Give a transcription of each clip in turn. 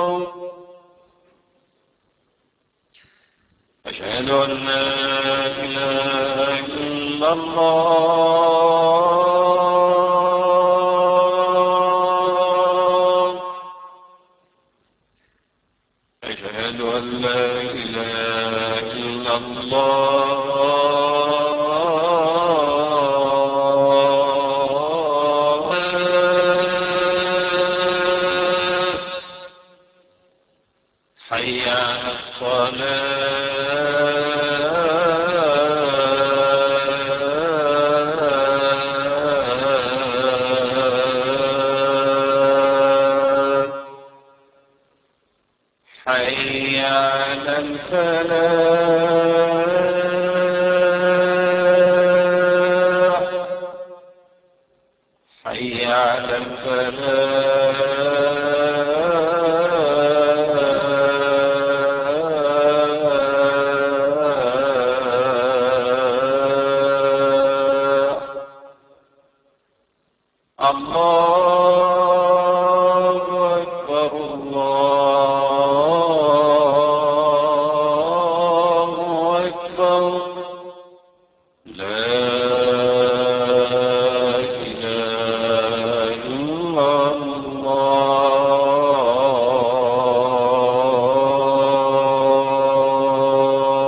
أشهد أن لا إله إلا الله. أشهد أن لا إله إلا الله. حي على الصلاة. حي على الفلاح. حي على الفلاح. الله أكبر الله أكبر. لا إله إلا الله.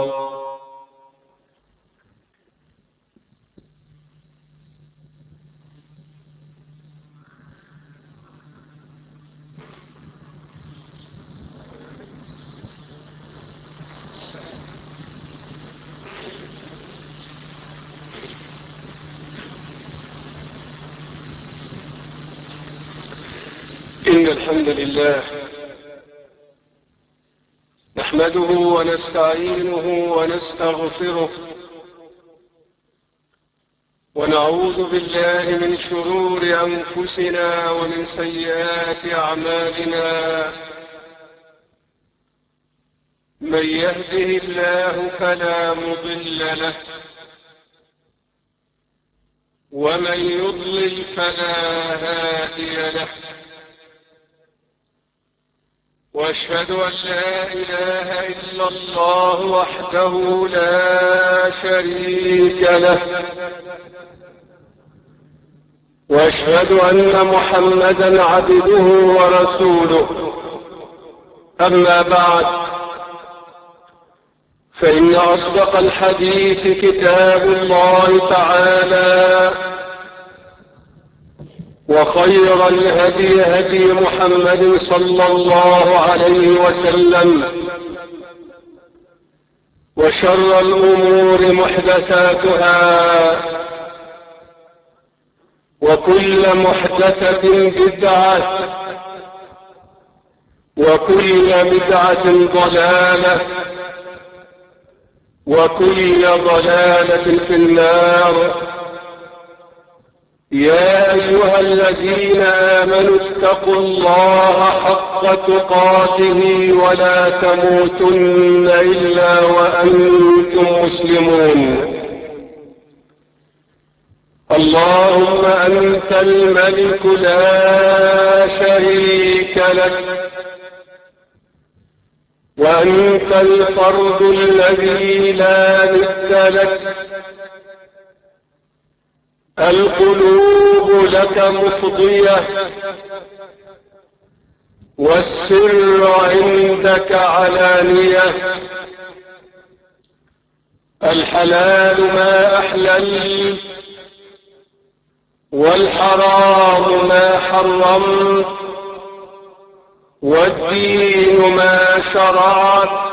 إن الحمد لله نحمده ونستعينه ونستغفره ونعوذ بالله من شرور أنفسنا ومن سيئات أعمالنا. من يهده الله فلا مضل له ومن يضلل فلا هادي له. وأشهد أن لا إله إلا الله وحده لا شريك له. وأشهد أن محمدا عبده ورسوله. أما بعد، فإن أصدق الحديث كتاب الله تعالى، وخير الهدي هدي محمد صلى الله عليه وسلم، وشر الأمور محدثاتها، وكل محدثة بدعة، وكل بدعة ضلالة، وكل ضلالة في النار. يا أيها الذين آمنوا اتقوا الله حق تقاته ولا تموتن إلا وأنتم مسلمون. اللهم أنت الملك لا شريك لك، وأنت الفرد الذي لا ند لك. القلوب لك مفضية، والسر عندك علانية. الحلال ما أحللت، والحرام ما حرمت، والدين ما شرعت،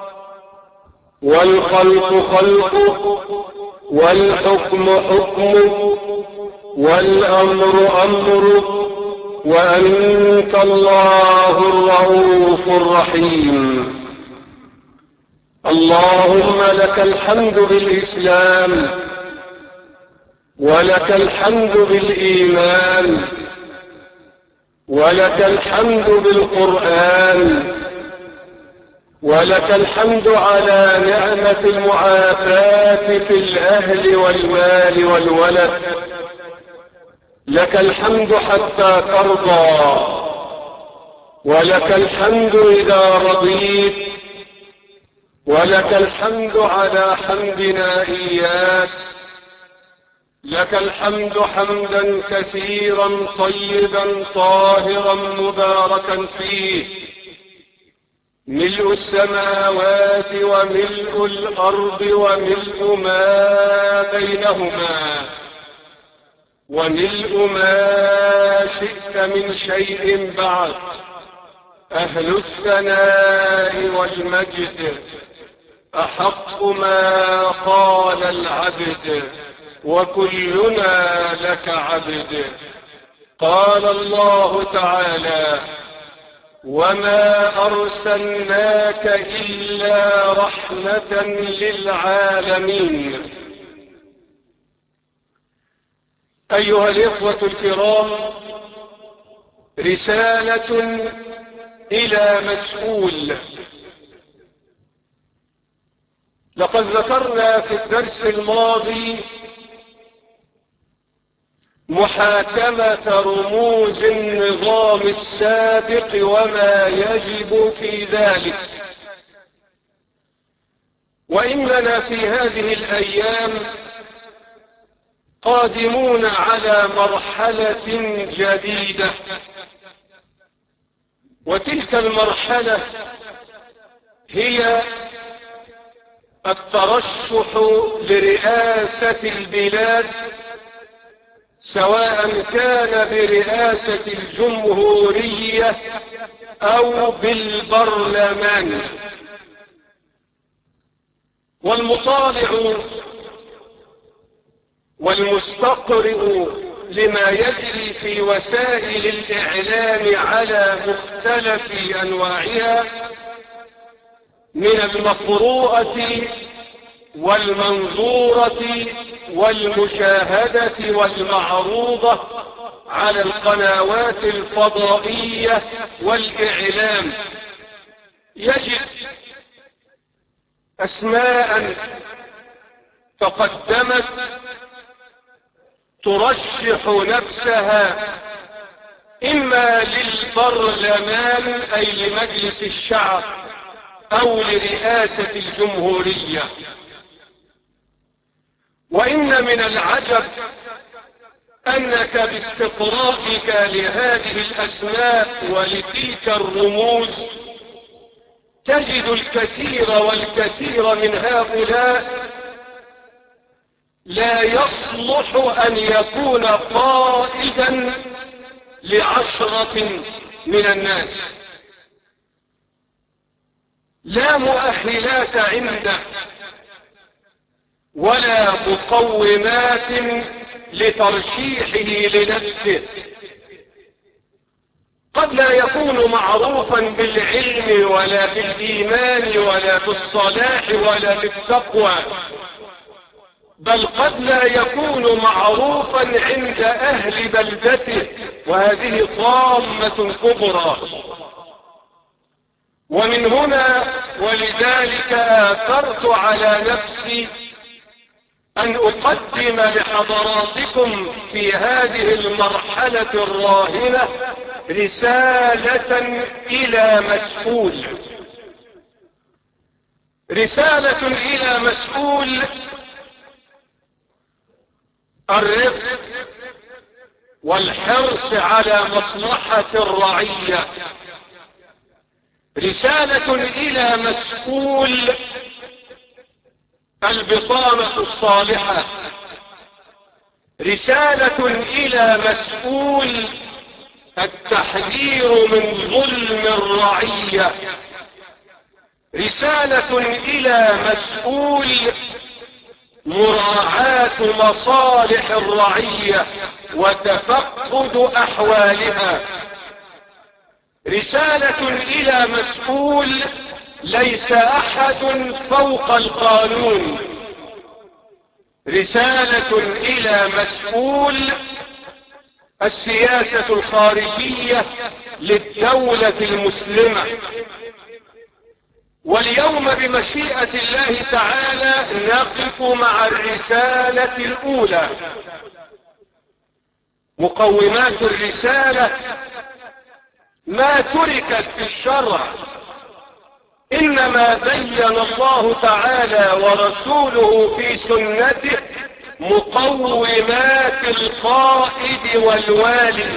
والخلق خلقك، والحكم حكمك، والأمر أمرك، وأنت الله الرؤوف الرحيم. اللهم لك الحمد بالإسلام، ولك الحمد بالإيمان، ولك الحمد بالقرآن، ولك الحمد على نعمة المعافاة في الأهل والمال والولد. لك الحمد حتى ترضى، ولك الحمد إذا رضيت، ولك الحمد على حمدنا إياك. لك الحمد حمدا كثيرا طيبا طاهرا مباركا فيه، ملء السماوات وملء الأرض وملء ما بينهما وملء ما شئت من شيء بعد. أهل الثناء والمجد أحق ما قال العبد، وكلنا لك عبد. قال الله تعالى: وما أرسلناك إلا رحمة للعالمين. أيها الإخوة الكرام، رسالة إلى مسؤول. لقد ذكرنا في الدرس الماضي محاكمة رموز النظام السابق وما يجب في ذلك، وإننا في هذه الأيام قادمون على مرحلة جديدة، وتلك المرحلة هي الترشح لرئاسة البلاد، سواء كان برئاسة الجمهورية أو بالبرلمان. والمطالع والمستقرئ لما يجري في وسائل الإعلام على مختلف أنواعها من المقروءة والمنظورة والمشاهدة والمعروضة على القنوات الفضائية والإعلام، يجد أسماء تقدمت ترشح نفسها إما للبرلمان أي لمجلس الشعب أو لرئاسة الجمهورية. وإن من العجب أنك باستقرائك لهذه الأسماء ولتلك الرموز تجد الكثير والكثير من هؤلاء لا يصلح أن يكون قائدا ل10 من الناس، لا مؤهلات عنده ولا مقومات لترشيحه لنفسه. قد لا يكون معروفا بالعلم ولا بالإيمان ولا بالصلاح ولا بالتقوى، بل قد لا يكون معروفا عند أهل بلدته، وهذه طامة كبرى. ومن هنا ولذلك آثرت على نفسي أن أقدم لحضراتكم في هذه المرحلة الراهنة رسالة إلى مسؤول، رسالة إلى مسؤول الرفق والحرص على مصلحة الرعية، رسالة إلى مسؤول البطانة الصالحة، رسالة إلى مسؤول التحذير من ظلم الرعية، رسالة إلى مسؤول مراعاة مصالح الرعية وتفقد أحوالها، رسالة إلى مسؤول ليس أحد فوق القانون، رسالة إلى مسؤول السياسة الخارجية للدولة المسلمة. واليوم بمشيئة الله تعالى نقف مع الرسالة الأولى. مقومات الرسالة ما تركت في الشرع، إنما بين الله تعالى ورسوله في سنته مقومات القائد والوالي،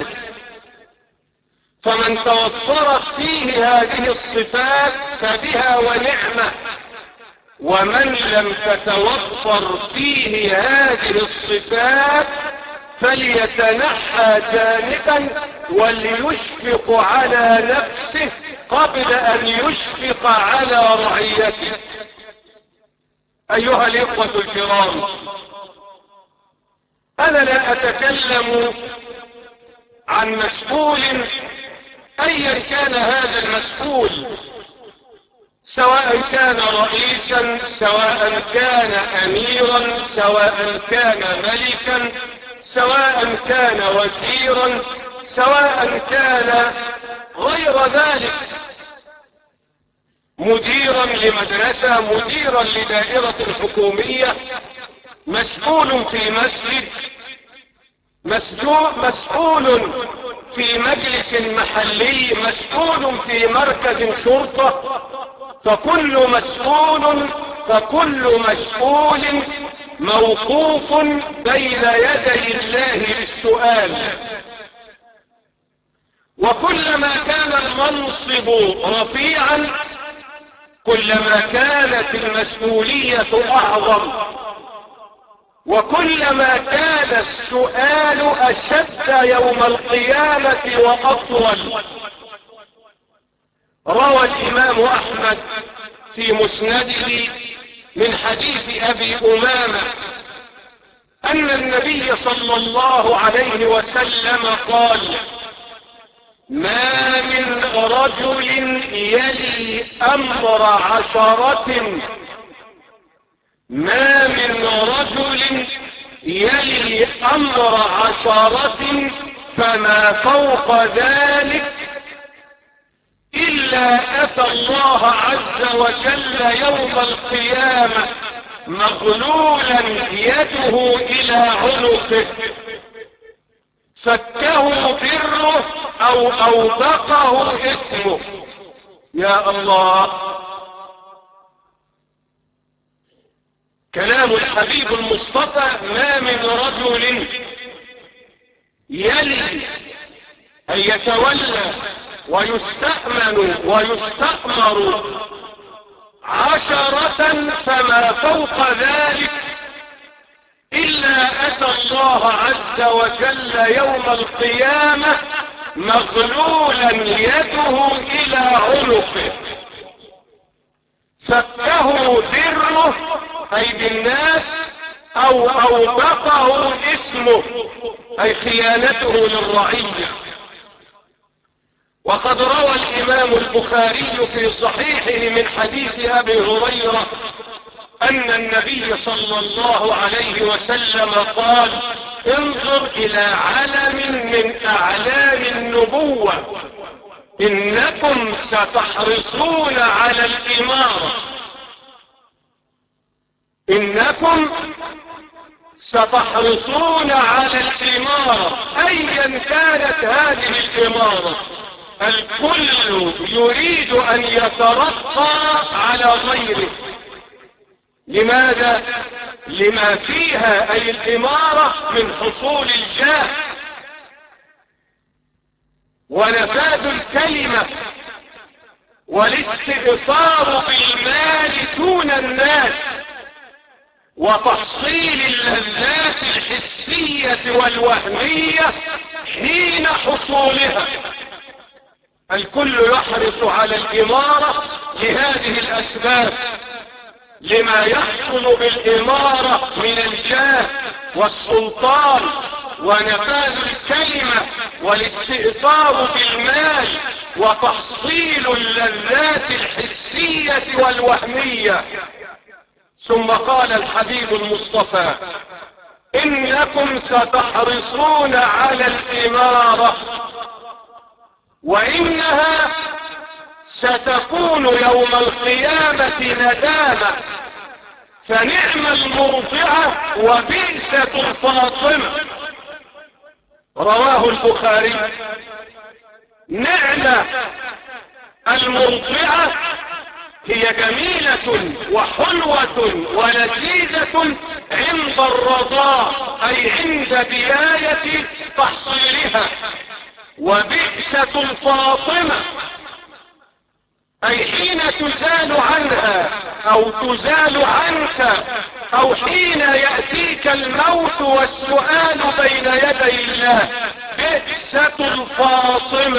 فمن توفرت فيه هذه الصفات فبها ونعمة، ومن لم تتوفر فيه هذه الصفات فليتنحى جانبا وليشفق على نفسه قبل أن يشفق على رعيته. أيها الإخوة الكرام، أنا لا أتكلم عن مسؤول أيا كان هذا المسؤول، سواء كان رئيسا، سواء كان أميرا، سواء كان ملكا، سواء كان وزيرا، سواء كان غير ذلك، مديرا لمدرسة، مديرا لدائرة حكومية، مسؤول في مسجد، مسؤول في مجلس محلي، مسؤول في مركز شرطة، فكل مسؤول موقوف بين يدي الله للسؤال. وكلما كان المنصب رفيعا كلما كانت المسؤولية أعظم، وكلما كان السؤال أشد يوم القيامة وأطول. روى الإمام أحمد في مسنده من حديث أبي أمامة أن النبي صلى الله عليه وسلم قال: ما من رجل يلي أمر عشرة، ما من رجل يلي أمر عشرة فما فوق ذلك إلا أتى الله عز وجل يوم القيامة مغلولا يده إلى عنقه، فكه بره أو أوبقه اسمه. يا الله، كلام الحبيب المصطفى: ما من رجل يلي أن يتولى ويستأمن ويستأمر عشرة فما فوق ذلك إلا أتى الله عز وجل يوم القيامة مغلولا يده إلى عنقه، فكه بره أي بالناس أو أوبقه اسمه أي خيانته للرعية. وقد روى الإمام البخاري في صحيحه من حديث أبي هريرة أن النبي صلى الله عليه وسلم قال: انظر إلى علم من أعلام النبوة، إنكم ستحرصون على الإمارة، إنكم ستحرصون على الإمارة أيا كانت هذه الإمارة. الكل يريد أن يترقى على غيره. لماذا؟ لما فيها أي الإمارة من حصول الجاه ونفاذ الكلمة والاستئثار بالمال دون الناس وتحصيل اللذات الحسية والوهمية حين حصولها. الكل يحرص على الإمارة لهذه الأسباب، لما يحصل بالإمارة من الجاه والسلطان ونفاذ الكلمة والاستئثار بالمال وتحصيل اللذات الحسية والوهمية. ثم قال الحبيب المصطفى: إنكم ستحرصون على الإمارة وإنها ستكون يوم القيامة ندامة، فنعم المرضعة وبئسة الفاطمة. رواه البخاري. نعمة المرضعة هي جميلة وحلوة ولذيذة عند الرضاء، أي عند بداية تحصيلها. وبئسة الفاطمة أي حين تزال عنها أو تزال عنك، أو حين يأتيك الموت والسؤال بين يدي الله. بئسة الفاطمة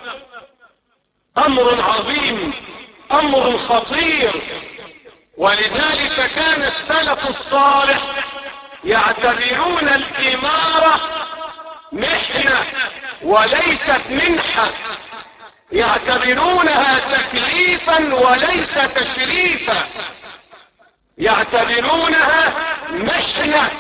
أمر عظيم، أمر خطير. ولذلك كان السلف الصالح يعتبرون الإمارة محنة وليست منحة، يعتبرونها تكليفا وليس تشريفا، يعتبرونها محنة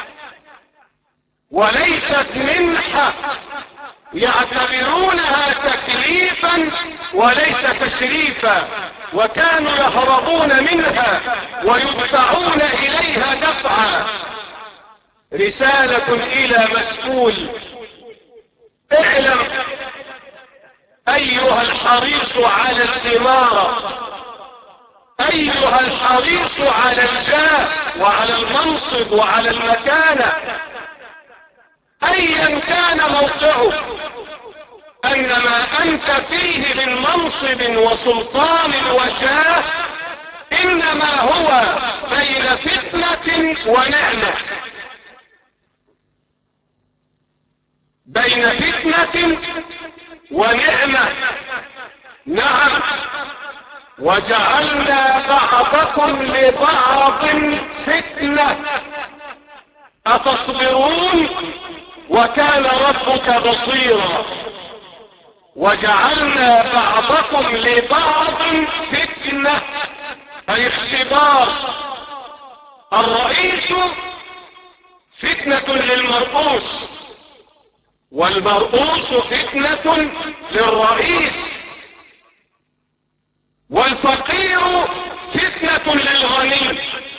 وليست منحة، يعتبرونها تكليفا وليس تشريفا، وكانوا يهربون منها ويدفعون إليها دفعا. رسالة إلى مسؤول: اعلم أيها الحريص على الإمارة، أيها الحريص على الجاه وعلى المنصب وعلى المكانة، أيا كان موقعك، أن ما أنت فيه من منصب وسلطان وجاه إنما هو بين فتنة ونعمة، بين فتنة ونعمة. نعم، وجعلنا بعضكم لبعض فتنة أتصبرون وكان ربك بصيرا. وجعلنا بعضكم لبعض فتنة أي اختبار. الرئيس فتنة للمرؤوس، والمرؤوس فتنة للرئيس، والفقير فتنة للغني،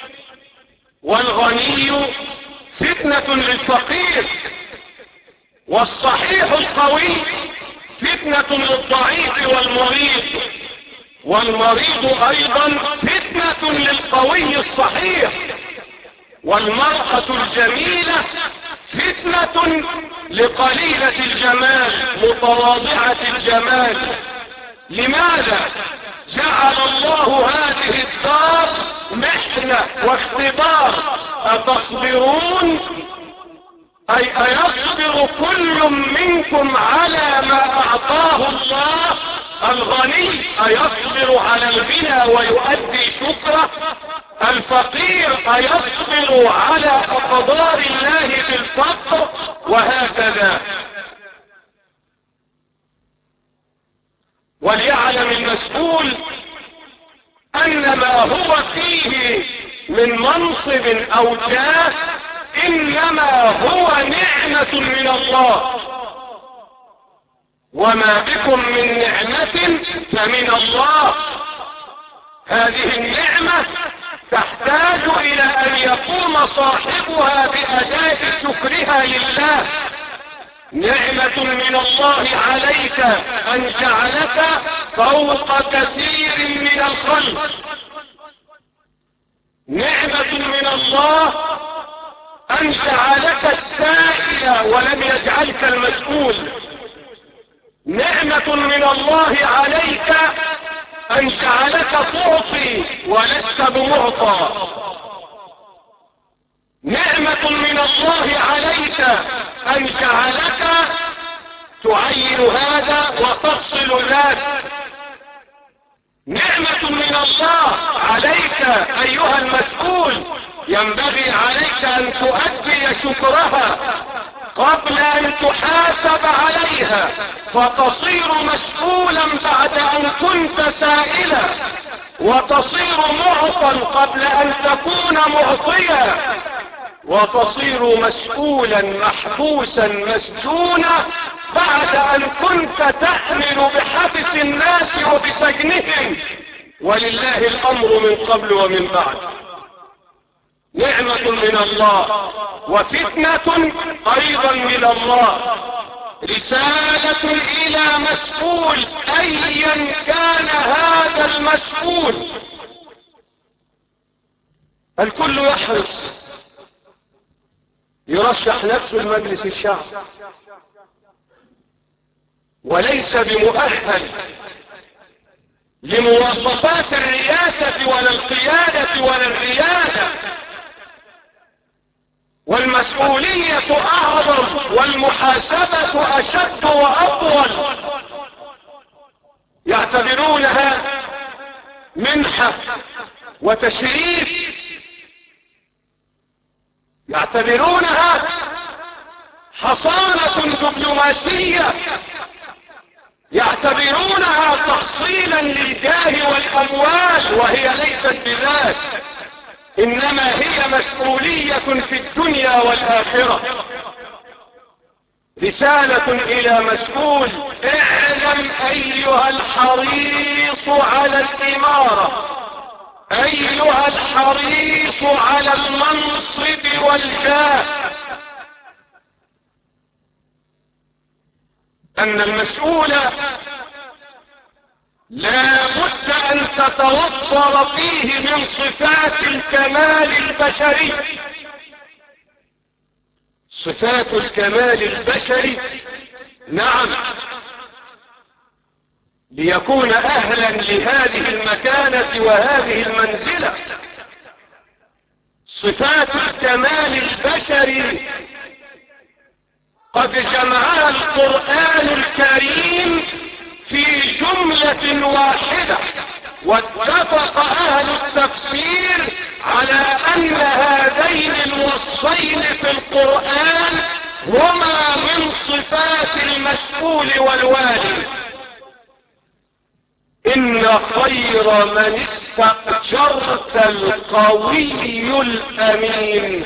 والغني فتنة للفقير، والصحيح القوي فتنة للضعيف والمريض، والمريض أيضا فتنة للقوي الصحيح، والمرأة الجميلة فتنة لقليلة الجمال متواضعة الجمال. لماذا جعل الله هذه الدار محنة واختبار؟ أتصبرون أي أيصبر كل منكم على ما أعطاه الله؟ الغني أيصبر على الغنى ويؤدي شكره؟ الفقير أيصبر على أقدار الله بالفقر؟ وهكذا. وليعلم المسؤول أن ما هو فيه من منصب أو جاه إنما هو نعمة من الله، وما بكم من نعمة فمن الله. هذه النعمة تحتاج إلى أن يقوم صاحبها بأداء شكرها لله. نعمة من الله عليك أن جعلك فوق كثير من الخلق، نعمة من الله أن جعلك السائل ولم يجعلك المسؤول، نعمة من الله عليك أن جعلك تعطي ولست بمعطى، نعمة من الله عليك أن جعلك تعين هذا وتفصل ذاك، نعمة من الله عليك أيها المسؤول ينبغي عليك أن تؤدي شكرها قبل أن تحاسب عليها، فتصير مسؤولا بعد أن كنت سائلا، وتصير معطا قبل أن تكون معطيا، وتصير مسؤولا محبوسا مسجونا بعد أن كنت تأمن بحبس الناس وبسجنهم. ولله الأمر من قبل ومن بعد. نعمة من الله وفتنة أيضا من الله. رسالة إلى مسؤول أيا كان هذا المسؤول. الكل يحرص يرشح نفسه لمجلس الشعب وليس بمؤهل لمواصفات الرئاسة ولا القيادة ولا الريادة، والمسؤولية أعظم والمحاسبة أشد وأطول. يعتبرونها منحة وتشريف، يعتبرونها حصانة دبلوماسية، يعتبرونها تحصيلا للجاه والأموال، وهي ليست بذلك، إنما هي مسؤولية في الدنيا والآخرة. رسالة إلى مسؤول: اعلم أيها الحريص على الإمارة، أيها الحريص على المنصب والجاه، أن المسؤول لا بد أن تتوفر فيه من صفات الكمال البشري. صفات الكمال البشري، نعم، ليكون أهلا لهذه المكانة وهذه المنزلة. صفات الكمال البشري قد جمعها القرآن الكريم في جملة واحدة، واتفق أهل التفسير على أن هذين الوصفين في القرآن هما من صفات المسؤول والوالي. إن خير من استأجرت القوي الأمين.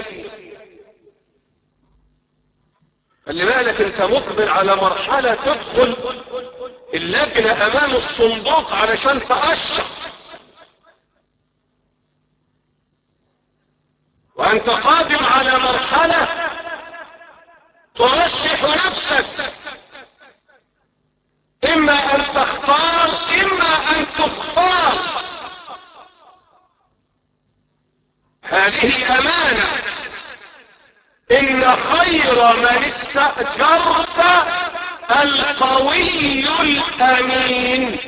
خلي بالك، انت مقبل على مرحلة تدخل اللجنة امام الصندوق علشان تأشر، وانت قادم على مرحلة ترشح نفسك، اما ان تختار اما ان تختار. هذه امانة. إن خير من استأجرت القوي الأمين.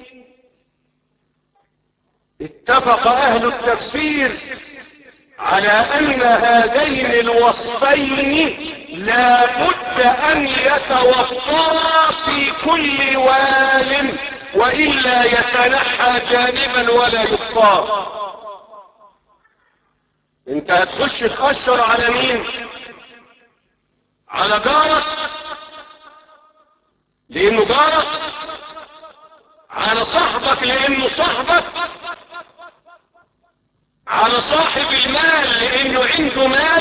اتفق أهل التفسير على أن هذين الوصفين لا بد أن يتوفرا في كل وال، وإلا يتنحى جانبا ولا يختار. انت هتخش تأشر على مين؟ على جارك لانه جارك، على صاحبك لانه صاحبك، على صاحب المال لانه عنده مال،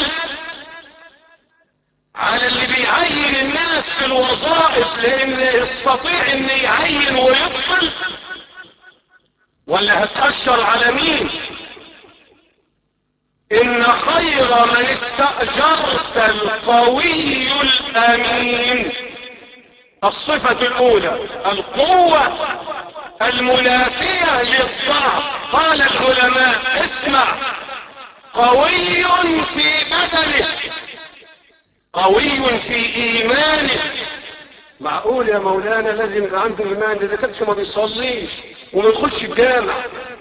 على اللي بيعين الناس في الوظائف لان يستطيع ان يعين ويفصل، ولا هتأشر على مين؟ إن خير من استأجرت القوي الأمين. الصفة الأولى القوة المنافية للضعف. قال العلماء: اسمع، قوي في بدنه، قوي في إيمانه. معقول يا مولانا لازم يبقى عنده إيمان؟ إذا كانش ما بيصليش وما يدخلش الجامع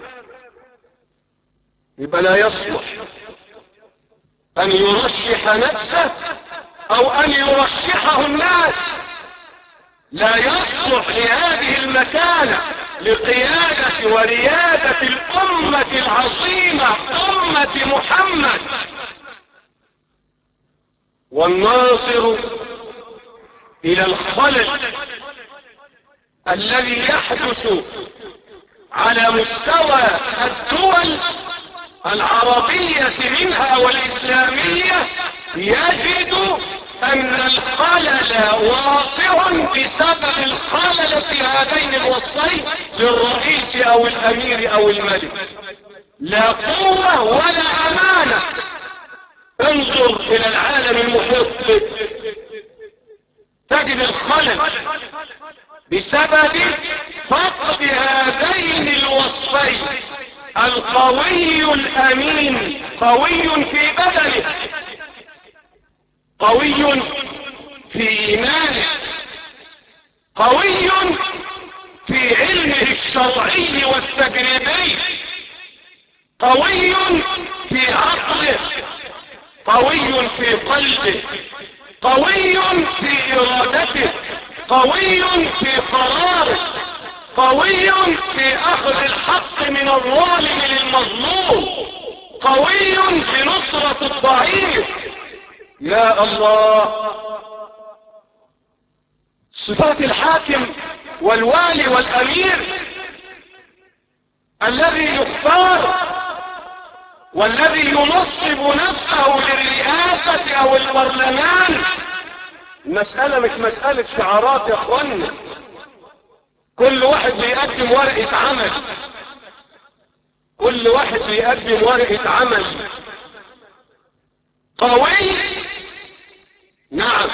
يبقى لا يصلح أن يرشح نفسه أو أن يرشحه الناس. لا يصلح لهذه المكانة لقيادة وريادة الأمة العظيمة أمة محمد. والناظر إلى الخلل الذي يحدث على مستوى الدول العربية منها والإسلامية يجد أن الخلل واقع بسبب الخلل في هذين الوصفين للرئيس أو الأمير أو الملك. لا قوة ولا أمانة. انظر إلى العالم المحيط بك، تجد الخلل بسبب فقد هذين الوصفين: القوي الأمين، قوي في بدنه، قوي في إيمانه، قوي في علمه الشرعي والتجريبي، قوي في عقله، قوي في قلبه، قوي في إرادته، قوي في قراره، قوي في أخذ الحق من الظالم للمظلوم، قوي في نصرة الضعيف. يا الله، صفات الحاكم والوالي والأمير الذي يختار والذي ينصب نفسه للرئاسة أو البرلمان. المسألة مش مسألة شعارات يا اخوانا، كل واحد بيقدم ورقة عمل، كل واحد بيقدم ورقة عمل. قوي، نعم.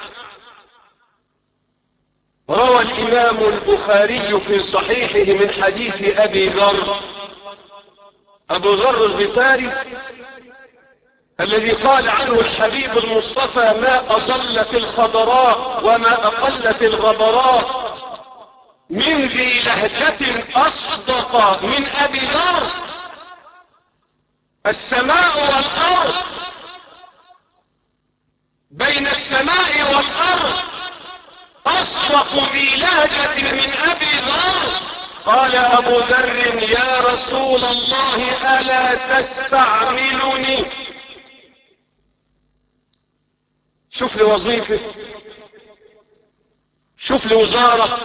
روى الإمام البخاري في صحيحه من حديث أبي ذر، أبو ذر الغفاري الذي قال عنه الحبيب المصطفى: ما أظلت الخضراء وما أقلت الغبراء من ذي لهجة أصدق من أبي ذر. السماء والأرض، بين السماء والأرض أصدق ذي لهجة من أبي ذر. قال أبو ذر: يا رسول الله ألا تستعملني؟ شوف لي وظيفة، شوف لي وزارة،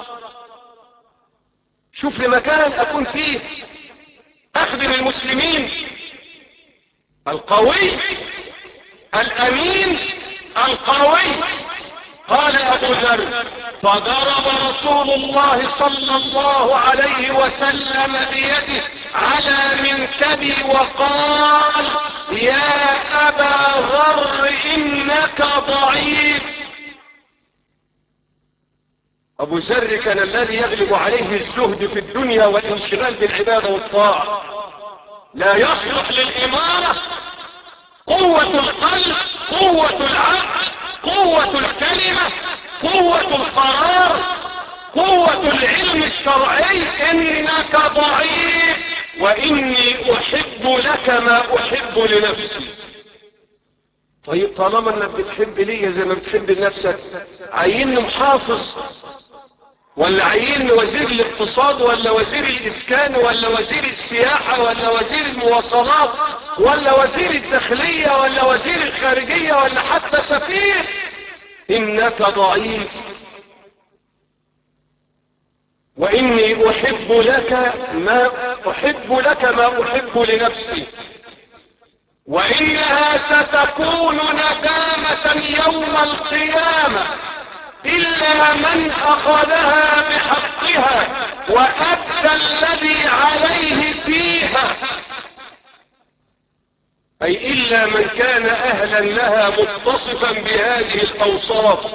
شوف لي مكان أكون فيه أخدم المسلمين. القوي الأمين القوي. قال أبو ذر: فضرب رسول الله صلى الله عليه وسلم بيده على منكبي وقال: يا أبا ذر إنك ضعيف. أبو ذر كان الذي يغلب عليه الزهد في الدنيا والانشغال بالعبادة والطاعة، لا يصلح للإمارة. قوة القلب، قوة العقل، قوة الكلمة، قوة القرار، قوة العلم الشرعي. إنك ضعيف وإني أحب لك ما أحب لنفسي. طيب طالما انك بتحب لي زي ما بتحب لنفسك، عيني محافظ، ولا عيني وزير الاقتصاد، ولا وزير الاسكان، ولا وزير السياحة، ولا وزير المواصلات، ولا وزير الداخلية، ولا وزير الخارجية، ولا حتى سفير. انك ضعيف واني احب لك ما احب لنفسي، وإنها ستكون ندامة يوم القيامة إلا من أخذها بحقها وأدى الذي عليه فيها، أي إلا من كان أهلا لها متصفا بهذه الأوصاف.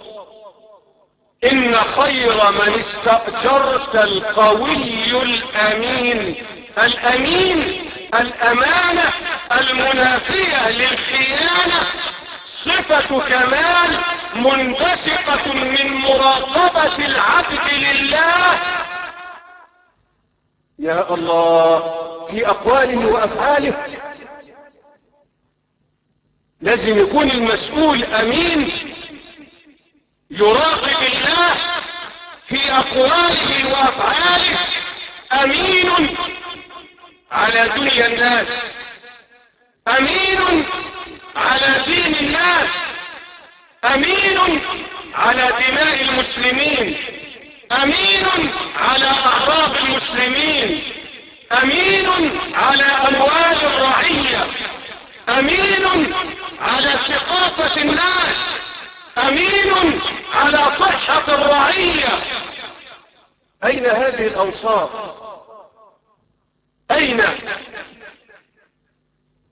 إن خير من استأجرت القوي الأمين. الأمين الأمانة المنافية للخيانة، صفة كمال منبثقة من مراقبة العبد لله. يا الله، في أقواله وأفعاله لازم يكون المسؤول أمين، يراقب الله في أقواله وأفعاله، أمين على دنيا الناس، أمين على دين الناس، أمين على دماء المسلمين، أمين على أعراض المسلمين، أمين على أموال الرعية، أمين على ثقافة الناس، أمين على صحة الرعية. أين هذه الأوصاف؟ أين؟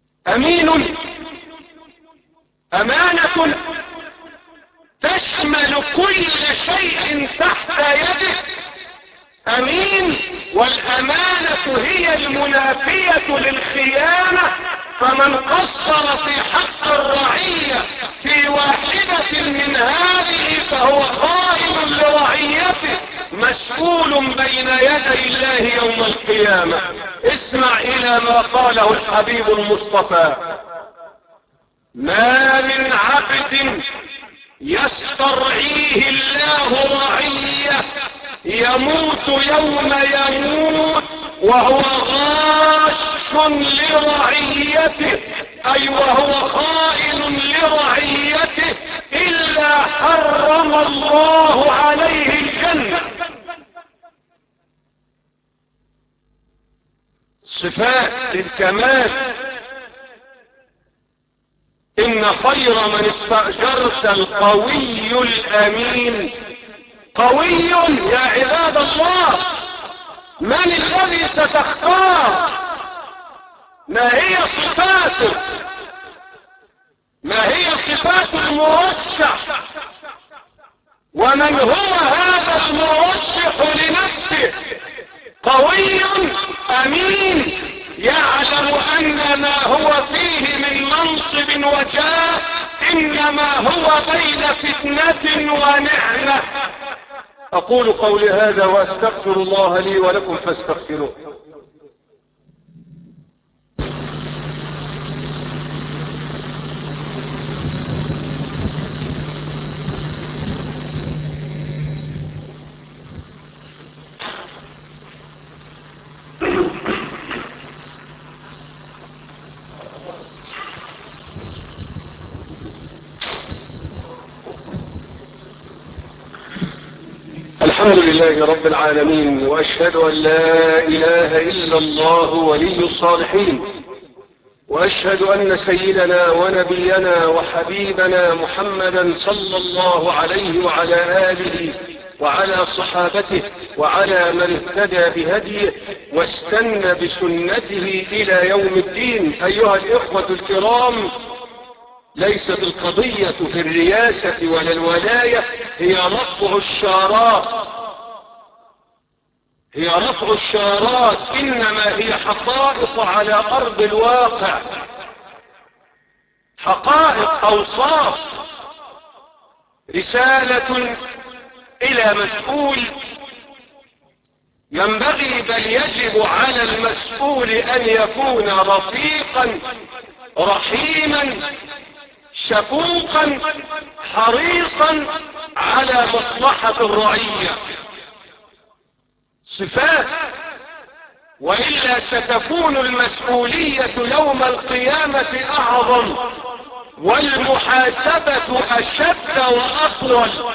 أمين، أمانة تشمل يعمل كل شيء تحت يده امين، والامانة هي المنافية للخيانة. فمن قصر في حق الرعية في واحدة من هذه فهو خائن لرعيته، مسؤول بين يدي الله يوم القيامة. اسمع الى ما قاله الحبيب المصطفى: ما من عبد يسترعيه الله رعية يموت يوم يموت وهو غاش لرعيته، أي وهو خائن لرعيته، إلا حرم الله عليه الجنة. صفات للكمال. إن خير من استأجرت القوي الأمين. قوي يا عباد الله، من الذي ستختار؟ ما هي صفاته؟ ما هي صفات المرشح؟ ومن هو هذا المرشح لنفسه؟ قوي أمين يعلم أن ما هو فيه من منصب وجاه إنما هو بين فتنة ونعمة. أقول قولي هذا وأستغفر الله لي ولكم فاستغفروه. الحمد لله رب العالمين، وأشهد أن لا إله إلا الله ولي الصالحين، وأشهد أن سيدنا ونبينا وحبيبنا محمدا صلى الله عليه وعلى آله وعلى صحابته وعلى من اهتدى بهديه واستنى بسنته إلى يوم الدين. أيها الإخوة الكرام، ليست القضية في الرياسة ولا الولاية، هي رفع الشارات، هي رفع الشارات، إنما هي حقائق على أرض الواقع، حقائق أوصاف، رسالة إلى مسؤول. ينبغي بل يجب على المسؤول أن يكون رفيقا رحيما شفوقا حريصا على مصلحة الرعية. صفات، وإلا ستكون المسؤولية يوم القيامة أعظم والمحاسبة أشد وأطول.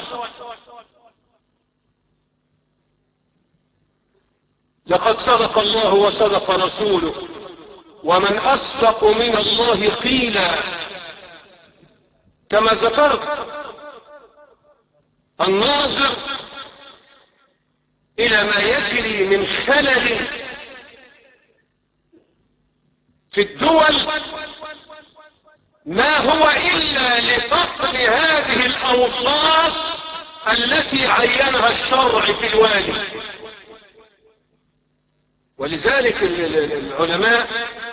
لقد صدق الله وصدق رسوله، ومن أصدق من الله قيلا. كما ذكرت، الناظر إلى ما يجري من خلل في الدول ما هو إلا لفقد هذه الأوصاف التي عينها الشرع في الوالي. ولذلك العلماء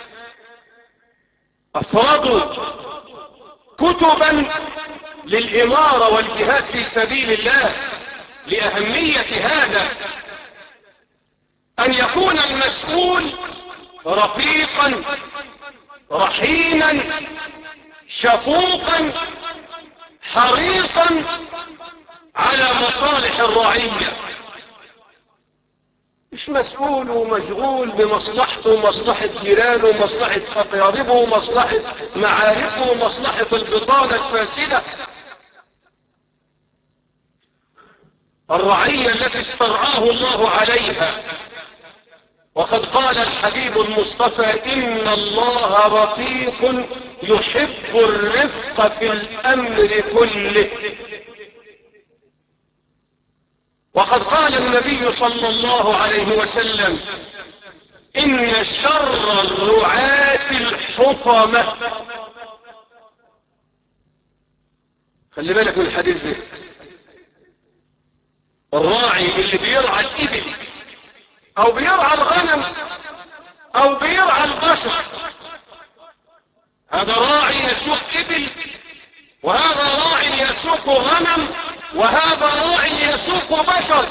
أفرادوا كتبا للإمارة والجهاد في سبيل الله لأهمية هذا، أن يكون المسؤول رفيقا رحيما شفوقا حريصا على مصالح الرعية، مش مسؤول ومشغول بمصلحته ومصلحة جيرانه ومصلحة أقاربه ومصلحة معارفه ومصلحة البطانة الفاسدة. الرعية التي استرعاه الله عليها، وقد قال الحبيب المصطفى: إن الله رفيق يحب الرفق في الأمر كله. وقد قال النبي صلى الله عليه وسلم: إن شر الرعاة الحطمة. خلي بالك من الحديث ده، الراعي اللي بيرعى الإبل أو بيرعى الغنم أو بيرعى البشر، هذا راعي يسوق إبل، وهذا راعي يسوق غنم، وهذا راعي يسوق بشر.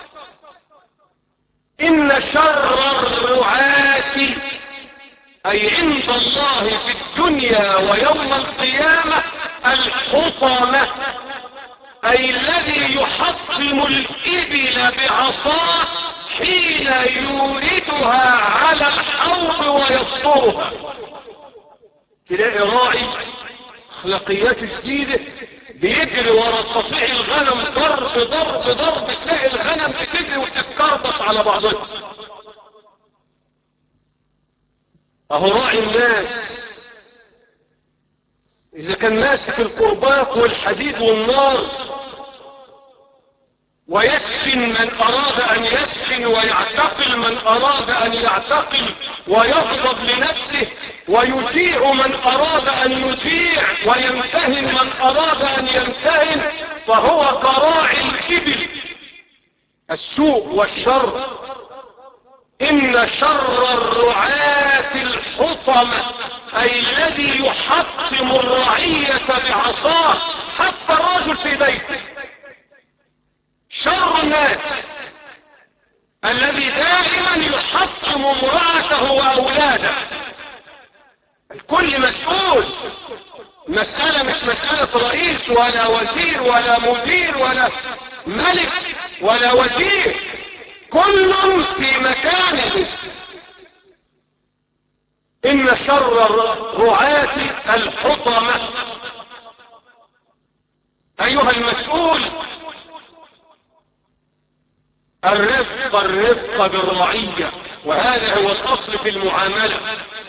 إن شر الرعاة أي عند الله في الدنيا ويوم القيامة الحطمة، أي الذي يحطم الإبل بعصاه حين يوردها على الحوض ويصدرها. تلاقي راعي اخلاقيات شديدة بيجري ورا قطيع الغنم ضرب ضرب ضرب، تلاقي الغنم بتجري وتتكربص على بعضها. اهو راعي الناس اذا كان ماسك القرباق والحديد والنار ويسفن من اراد ان يسفن ويعتقل من اراد ان يعتقل ويغضب لنفسه ويجيع من اراد ان يجيع ويمتهن من اراد ان يمتهن، فهو كراعي الإبل. السوء والشر. إن شر الرعاة الحطمة أي الذي يحطم الرعية بعصاه حتى الرجل في بيته. شر الناس الذي دائما يحطم امرأته وأولاده. الكل مسؤول، مسألة مش مسألة رئيس ولا وزير ولا مدير ولا ملك ولا وزير، كل في مكانه. إن شر الرعاة الحطمة. أيها المسؤول، الرفق بالرعية، وهذا هو الأصل في المعاملة.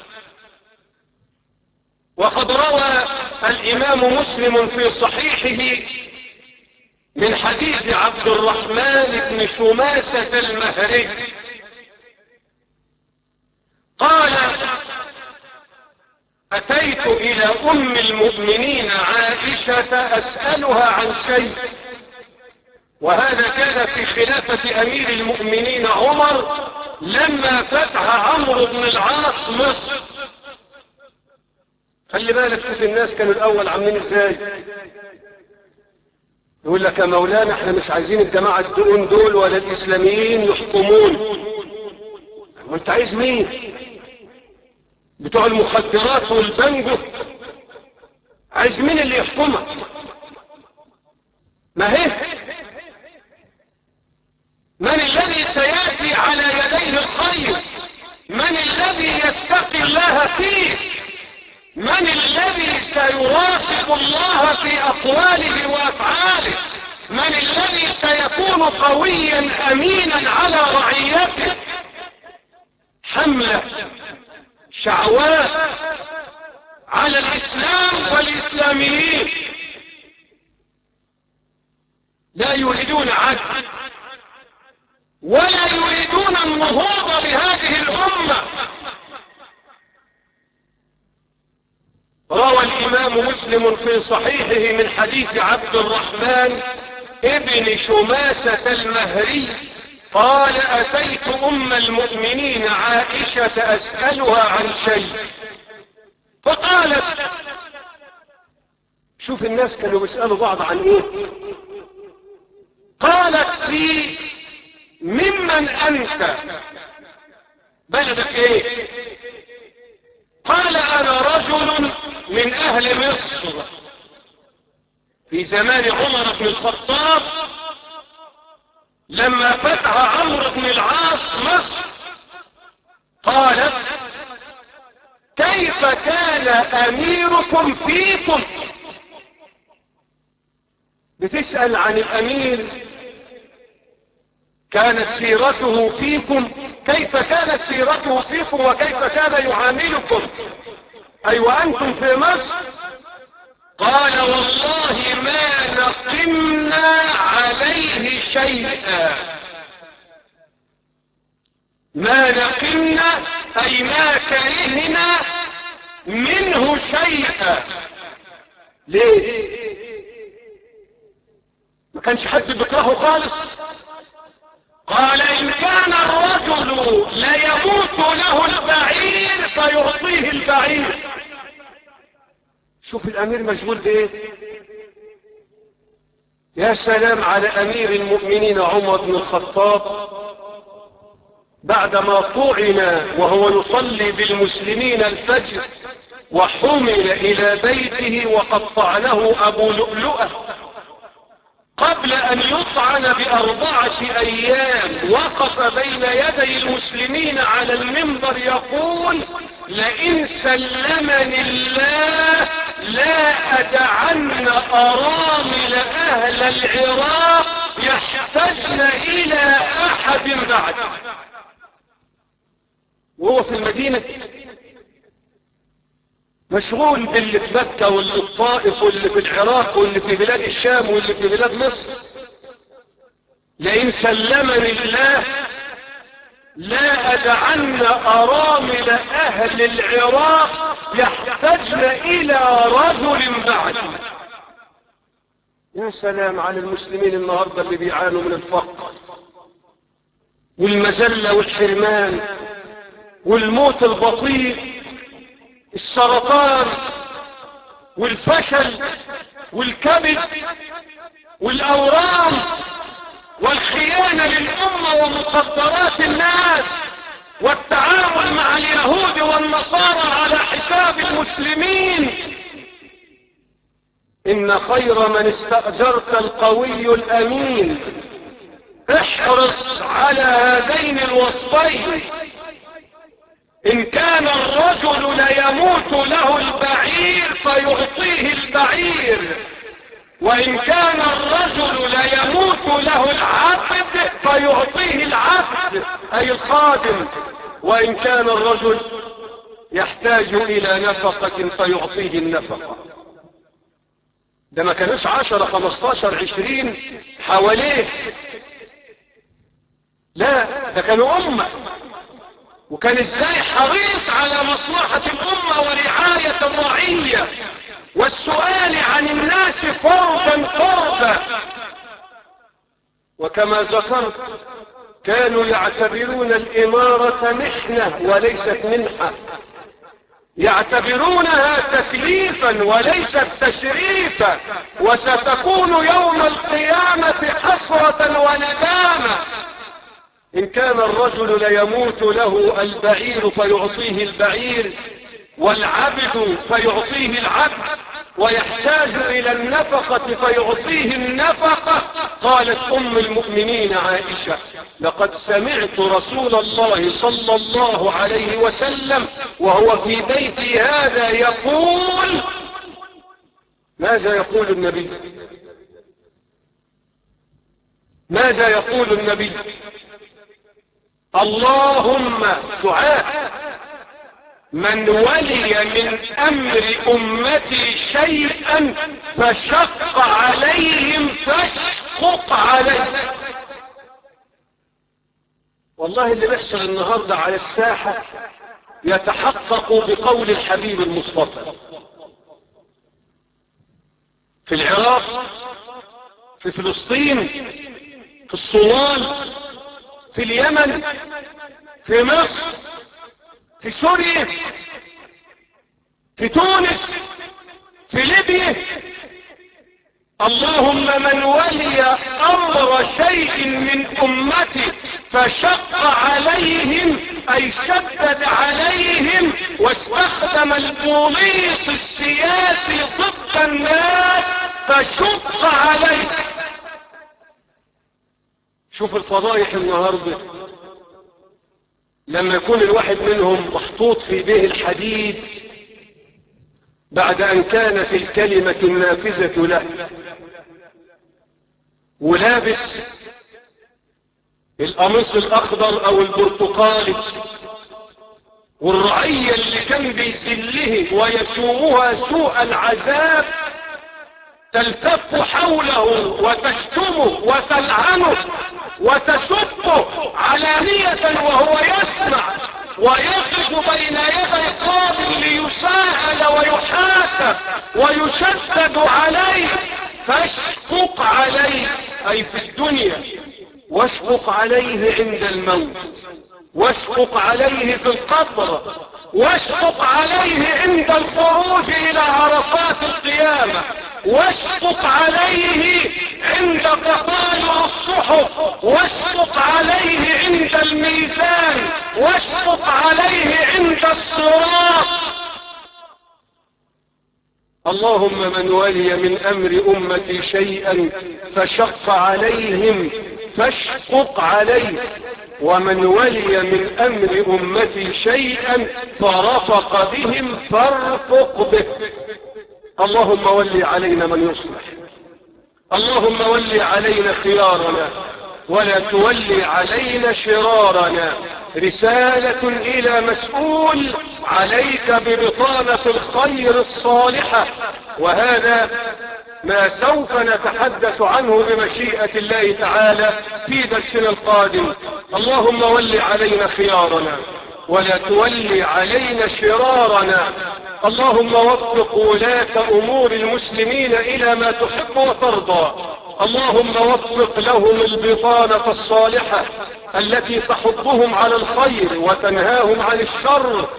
وقد روى الإمام مسلم في صحيحه من حديث عبد الرحمن بن شماسة المهري قال: أتيت إلى أم المؤمنين عائشة أسألها عن شيء، وهذا كان في خلافة أمير المؤمنين عمر لما فتح عمرو بن العاص مصر. خلي بالك، شوف الناس كانوا الأول عاملين ازاي. يقول لك يا مولانا احنا مش عايزين الجماعة الدقون دول ولا الإسلاميين يحكمون. وانت عايز مين؟ بتوع المخدرات والبنجو؟ عايز مين اللي يحكمك؟ ما هي من الذي سيأتي على يديه الخير؟ من الذي يتقي الله فيه؟ من الذي سيراقب الله في أقواله وأفعاله؟ من الذي سيكون قويا أمينا على رعيته؟ حملة شعواء على الإسلام والإسلاميين، لا يريدون عدل ولا يريدون النهوض بهذه الأمة. روى الإمام مسلم في صحيحه من حديث عبد الرحمن ابن شماسة المهري قال: أتيت أم المؤمنين عائشة أسألها عن شيء، فقالت، شوف الناس كانوا بيسألوا بعض عن ايه. قالت لي: ممن أنت؟ بلدك ايه؟ قال: أنا رجل من أهل مصر في زمان عمر بن الخطاب لما فتح عمرو بن العاص مصر. قالت: كيف كان أميركم فيكم؟ بتسأل عن الأمير، كانت سيرته فيكم، كيف كانت سيرته فيكم وكيف كان يعاملكم أي وأنتم في مصر؟ قال: والله ما نقمنا عليه شيئا. ما نقمنا أي ما كرهنا منه شيئا. ليه؟ ما كانش حد بيكرهه خالص؟ قال إن كان الرجل ليموت له البعير فيعطيه البعير. شوف الأمير مشغول بإيه؟ يا سلام على أمير المؤمنين عمر بن الخطاب بعدما طعن وهو يصلي بالمسلمين الفجر وحمل إلى بيته وقد طعنه أبو لؤلؤة. قبل أن يطعن ب4 أيام وقف بين يدي المسلمين على المنبر يقول لئن سلمني الله لا أدعن أرامل أهل العراق يحتجن إلى أحد بعد. وهو في المدينة مشغول باللي في مكة واللي في الطائف واللي في العراق واللي في بلاد الشام واللي في بلاد مصر. لئن سلمني الله لا أدعن أرامل أهل العراق يحتجن إلى رجل بعدي. يا سلام على المسلمين النهاردة اللي بيعانوا من الفقر والمذلة والحرمان والموت البطيء، السرطان والفشل والكبد والأورام والخيانة للأمة ومقدرات الناس والتعامل مع اليهود والنصارى على حساب المسلمين. إن خير من استأجرت القوي الأمين. احرص على هذين الوصفين. إن كان الرجل ليموت له البعير فيعطيه البعير، وإن كان الرجل ليموت له العبد فيعطيه العبد أي الخادم، وإن كان الرجل يحتاج إلى نفقة فيعطيه النفقة. ده ما كانوش 10 15 20 حواليه، لا ده كانوا أمة، وكان ازاي حريص على مصلحة الأمة ورعاية الرعية والسؤال عن الناس فردا فردا. وكما ذكرت كانوا يعتبرون الإمارة محنة وليست منحة، يعتبرونها تكليفا وليست تشريفا، وستكون يوم القيامة حسرة وندامة. إن كان الرجل ليموت له البعير فيعطيه البعير، والعبد فيعطيه العبد، ويحتاج إلى النفقة فيعطيه النفقة. قالت أم المؤمنين عائشة لقد سمعت رسول الله صلى الله عليه وسلم وهو في بيتي هذا يقول. ماذا يقول النبي؟ ماذا يقول النبي؟ اللهم دعاء من ولي من أمر أمتي شيئا فشق عليهم فاشقق عليه. والله اللي بيحصل النهاردة على الساحة يتحقق بقول الحبيب المصطفى. في العراق، في فلسطين، في الصومال، في اليمن، في مصر، في سوريا، في تونس، في ليبيا. اللهم من ولي أمر شيء من أمتي فشق عليهم أي شدد عليهم واستخدم البوليس السياسي ضد الناس فشق عليه. شوف الفضائح النهاردة لما يكون الواحد منهم محطوط في به الحديد بعد أن كانت الكلمة النافذة له، ولابس القميص الأخضر أو البرتقالي، والرعية اللي كان بيذله ويسومها سوء العذاب تلتف حوله وتشتمه وتلعنه وتسبه علانية وهو يسمع، ويقف بين يدي قاض ليساءل ويحاسب ويشدد عليه. فاشقق عليه أي في الدنيا واشفق عليه عند الموت، واشفق عليه في القبر، واشفق عليه عند الخروج إلى عرصات القيامة، واشفق عليه عند تطاير الصحف، واشفق عليه عند الميزان، واشفق عليه عند الصراط. اللهم من ولي من أمر أمتي شيئا فشق عليهم فاشفق عليه، ومن ولي من أمر أمتي شيئا فرفق بهم فارفق به. اللهم ولي علينا من يصلح، اللهم ولي علينا خيارنا ولا تولي علينا شرارنا. رسالة إلى مسؤول: عليك ببطانة الخير الصالحة. وهذا ما سوف نتحدث عنه بمشيئة الله تعالى في درسنا القادم. اللهم ولي علينا خيارنا ولا تولي علينا شرارنا. اللهم وفق ولاة أمور المسلمين إلى ما تحب وترضى. اللهم وفق لهم البطانة الصالحة التي تحضهم على الخير وتنهاهم عن الشر.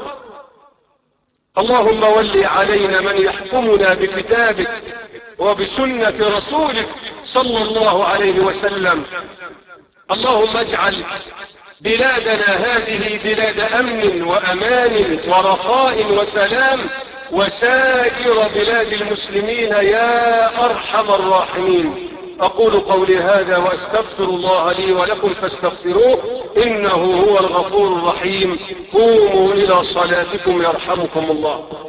اللهم ولي علينا من يحكمنا بكتابك وبسنة رسولك صلى الله عليه وسلم. اللهم اجعل بلادنا هذه بلاد أمن وأمان ورخاء وسلام، وسائر بلاد المسلمين يا أرحم الراحمين. أقول قولي هذا وأستغفر الله لي ولكم فاستغفروه إنه هو الغفور الرحيم. قوموا إلى صلاتكم يرحمكم الله.